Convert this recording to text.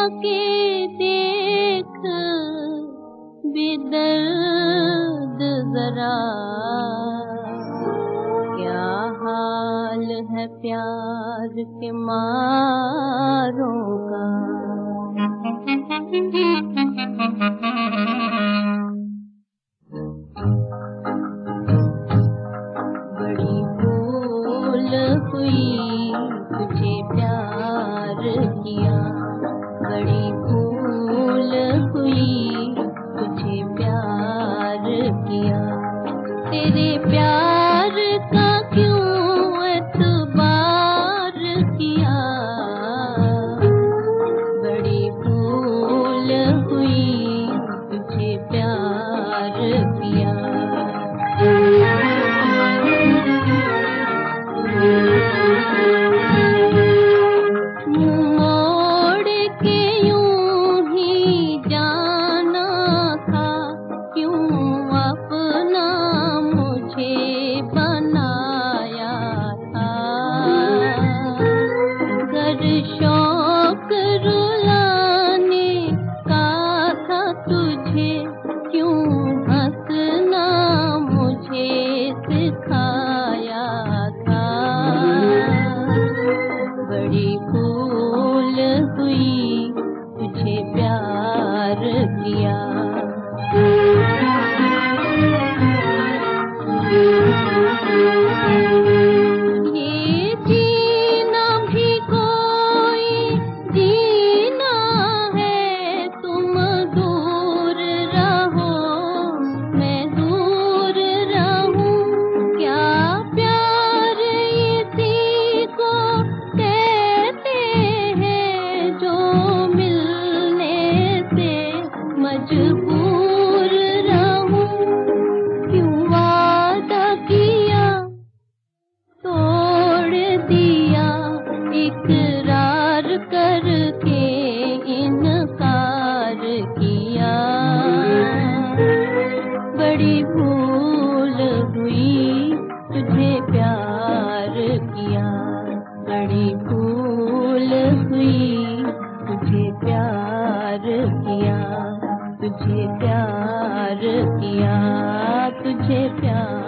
के देख बेदर्द जरा, क्या हाल है प्यार के मारों का। बड़ी भूल हुई तुझे प्यार किया, बड़ी भूल हुई तुझे प्यार किया। तेरे प्यार का क्यों एतबार किया, बड़ी भूल हुई तुझे प्यार किया। मोड़ के यूं ही जाना था, क्यों अपना मुझे बनाया था। गर शौक रुलाने का था तुझे, क्यों हंसना मुझे सिखाया था। बड़ी भूल हुई तुझे प्यार किया। ये जीना भी कोई जीना है, तुम दूर रहो मैं दूर रहूं। क्या प्यार इसी को कहते हैं, जो मिलने से मजबूर रहूं। क्यों वादा किया तोड़ दिया, इकरार करके इनकार किया। बड़ी भूल हुई तुझे प्यार किया, बड़ी भूल हुई तुझे प्यार किया, तुझे प्यार किया, तुझे प्यार